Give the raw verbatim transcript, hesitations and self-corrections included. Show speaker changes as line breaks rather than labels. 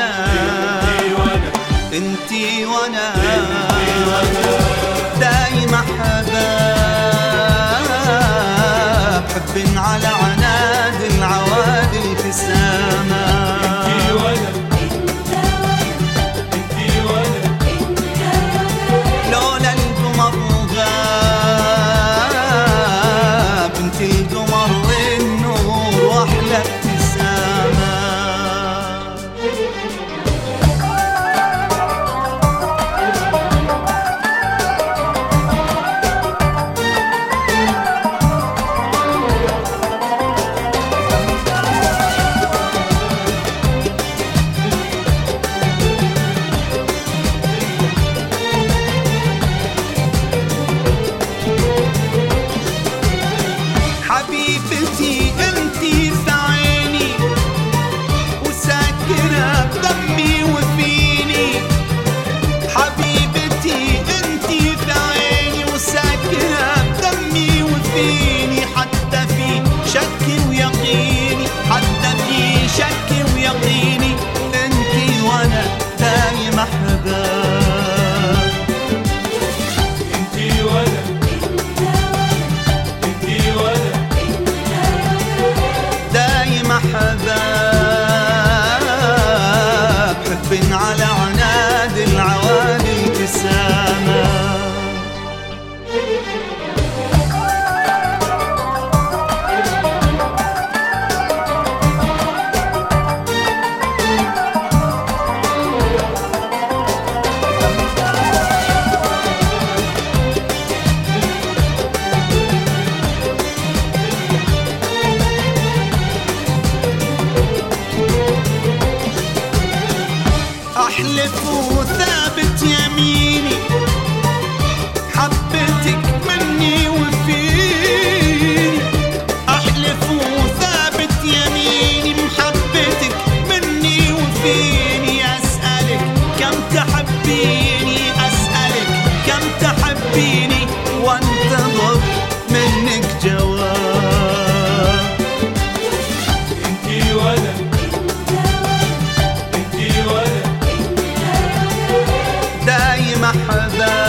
وانا انتي وانا دايما احباب حب على عناد العوادل ابتسامة
انتي وانا انتي وانا
لولا القمر غاب انتي القمر والنور واحلى ابتسامة حبيبتي انتي في عيني وساكنة بدمي وفيني حبيبتي انتي في عيني وساكنة بدمي وفيني حتى في شك ويقيني حتى في شك ويقيني انتي وانا دايم احباب
انتي وانا انتي وانا
دايم احباب حب على عناد العوالي ابتسامة احلف وثابت يميني حبيتك مني وفيني احلف وثابت يميني محبتك مني وفيني اسالك كم تحبيني اسالك كم تحبيني وانتظر منك جواب
انتي وانا انتي وانا
دايم احباب